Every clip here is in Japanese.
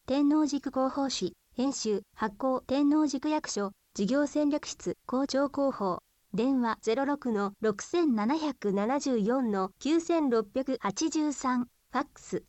天王寺区広報誌、編集、発行、天王寺区役所、事業戦略室、校長広報。電話06-6774-9683。ファックス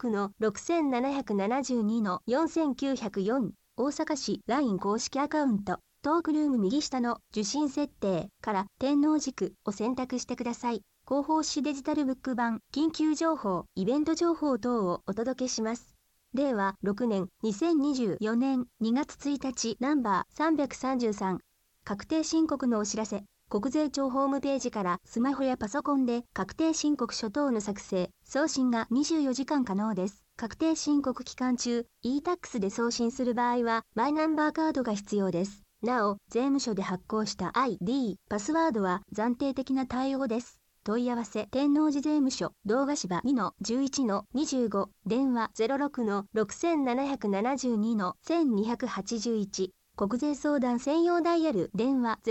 06-6772-4904。大阪市 LINE 公式アカウント。トークルーム右下の受信設定から天王寺区を選択してください。広報誌デジタルブック版、緊急情報、イベント情報等をお届けします。令和6年2024年2月1日ナンバー333。確定申告のお知らせ。国税庁ホームページからスマホやパソコンで確定申告書等の作成、送信が24時間可能です。確定申告期間中、e-tax で送信する場合はマイナンバーカードが必要です。なお、税務署で発行した ID、パスワードは暫定的な対応です。問い合わせ、天王寺税務署、動画芝 2-11-25、電話 06-6772-1281、国税相談専用ダイヤル、電話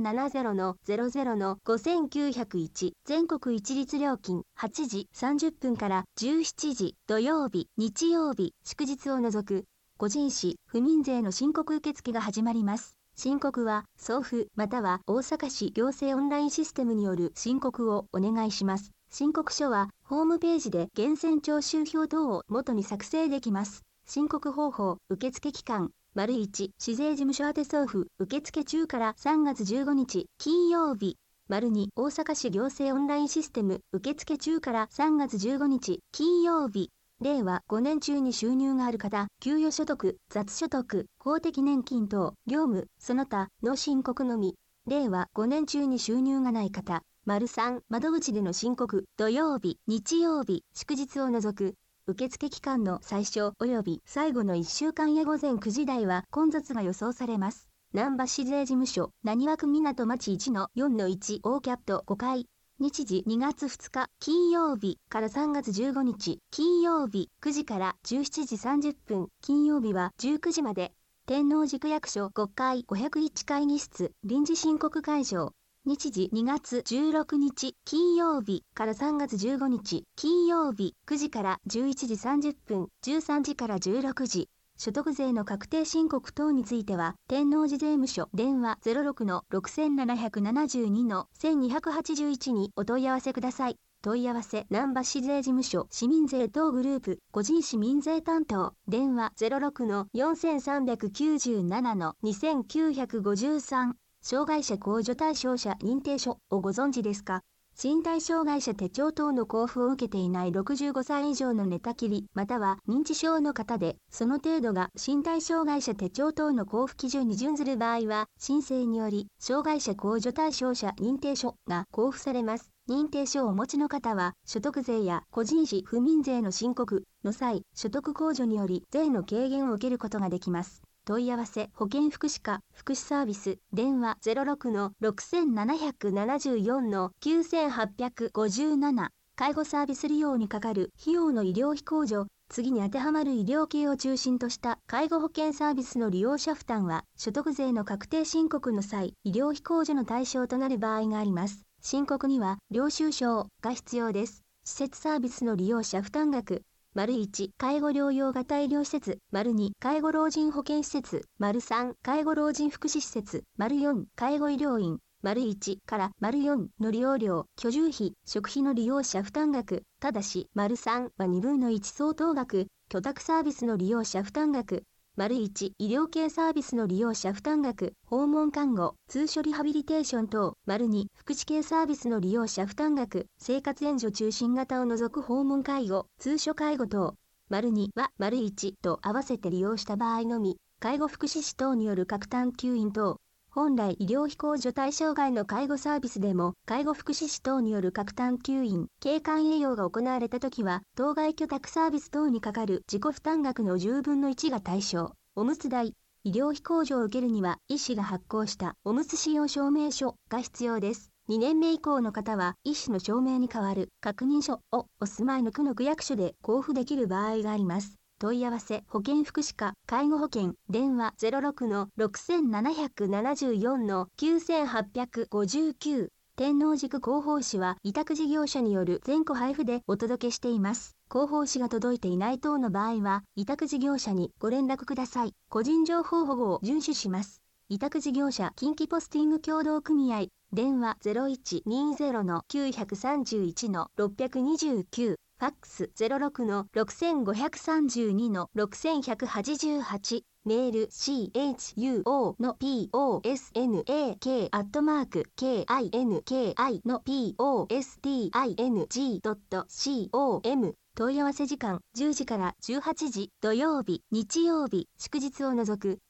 0570-00-5901、全国一律料金、8時30分から17時、土曜日、日曜日、祝日を除く、個人史、不眠税の申告受付が始まります。申告は、送付または大阪市行政オンラインシステムによる申告をお願いします。申告書は、ホームページで源泉徴収票等を元に作成できます。申告方法、受付期間、1、市税事務所宛送付、受付中から3月15日、金曜日。2、大阪市行政オンラインシステム、受付中から3月15日、金曜日。令和5年中に収入がある方、給与所得、雑所得、公的年金等、業務、その他の申告のみ。令和5年中に収入がない方、3、窓口での申告、土曜日、日曜日、祝日を除く、受付期間の最初及び最後の1週間や午前9時台は混雑が予想されます。難波市税事務所、浪速区港町 1-4-1 オーキャット5階。日時2月2日金曜日から3月15日金曜日9時から17時30分金曜日は19時まで。天王寺区役所5階501会議室臨時申告会場。日時2月16日金曜日から3月15日金曜日9時から11時30分13時から16時。所得税の確定申告等については、天王寺税務署電話 06-6772-1281 にお問い合わせください。問い合わせ、難波市税事務所市民税等グループ、個人市民税担当、電話 06-4397-2953、障害者控除対象者認定書をご存知ですか？身体障害者手帳等の交付を受けていない65歳以上の寝たきり、または認知症の方で、その程度が身体障害者手帳等の交付基準に準ずる場合は、申請により、障害者控除対象者認定書が交付されます。認定書をお持ちの方は、所得税や個人史不眠税の申告の際、所得控除により税の軽減を受けることができます。問い合わせ、保健福祉課、福祉サービス、電話 06-6774-9857、介護サービス利用にかかる費用の医療費控除、次に当てはまる医療系を中心とした介護保険サービスの利用者負担は、所得税の確定申告の際、医療費控除の対象となる場合があります。申告には、領収書が必要です。施設サービスの利用者負担額、1、介護療養型医療施設、2、介護老人保健施設、3、介護老人福祉施設、4、介護医療院、1から4の利用料、居住費、食費の利用者負担額、ただし、3は2分の1相当額、居宅サービスの利用者負担額、1、医療系サービスの利用者負担額、訪問看護、通所リハビリテーション等、2、福祉系サービスの利用者負担額、生活援助中心型を除く訪問介護、通所介護等、2は、1と合わせて利用した場合のみ、介護福祉士等による各単給引等、本来医療費控除対象外の介護サービスでも、介護福祉士等による各単給引、経管栄養が行われたときは、当該居宅サービス等にかかる自己負担額の10分の1が対象。おむつ代、医療費控除を受けるには、医師が発行したおむつ使用証明書が必要です。2年目以降の方は、医師の証明に代わる確認書をお住まいの区の区役所で交付できる場合があります。問い合わせ、保健福祉課、介護保険、電話 06-6774-9859、 天王寺区広報誌は委託事業者による全戸配布でお届けしています。広報誌が届いていない等の場合は、委託事業者にご連絡ください。個人情報保護を遵守します。委託事業者近畿ポスティング協同組合、電話 0120-931-629、ファックス 06-6532-6188、メール chuo.posnak-kinking.com、問い合わせ時間10時から18時、土曜日、日曜日、祝日を除く